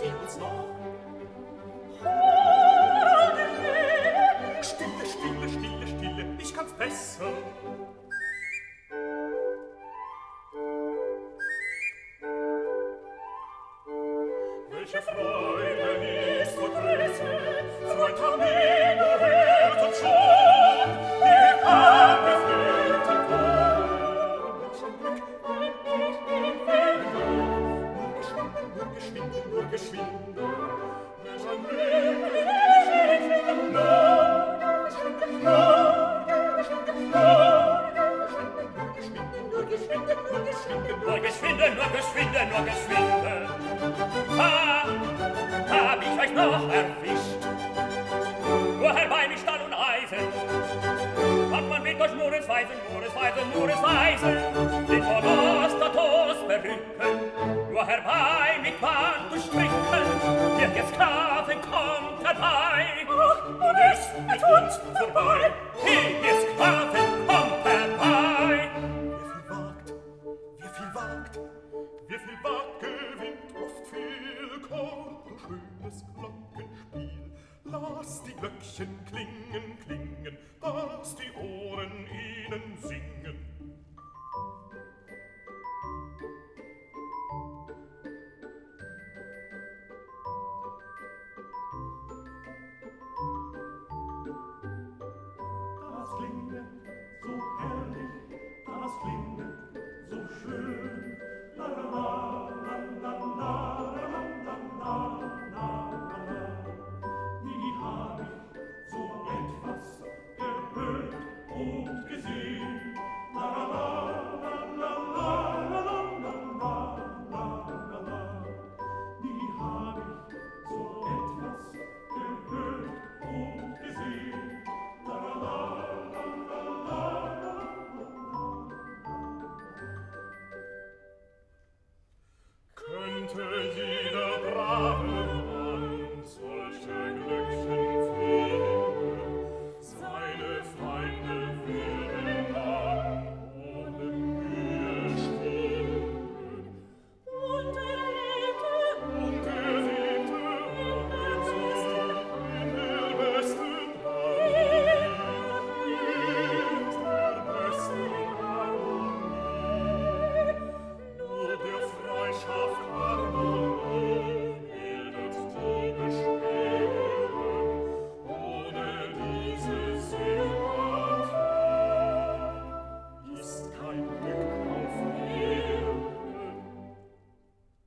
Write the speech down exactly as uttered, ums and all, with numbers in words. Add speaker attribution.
Speaker 1: sie uns noch. Stille, stille, stille, stille, ich kann's besser. Welche Freude ist vor Größe, Freund Armino hört uns schon, wir kann befehlte Tod. Welchen Glück, nur geschwinde, nur geschwinde, welchen Glück, nur geschwinde, nur geschwinde, nur geschwinde. Ah, hab ich euch noch erwischt. Nur herbei mit Stahl und Eisen. Hat man mit euch nur ins Weisen, nur ins Weisen, nur ins Weisen. Den Monostatos berücken. Nur herbei mit Band und Stricken. Der ihr Sklaven kommt herbei. Ach, und ist mit uns vorbei. Hey, ihr Sklaven kommt herbei. Wer viel wagt, wer viel wagt, gewinnt oft viel Chor, du schönes Glockenspiel. Lass die Glöckchen klingen, klingen, dass die Ohren ihnen singen. Das klingt so herrlich, das klingt so schön. La la la la la la la la la la. Nie hab ich so etwas gehört und gesehen. La la la la la la la la la la. Nie hab ich so etwas gehört und gesehen. La la la la la la la. Könnte jeder brave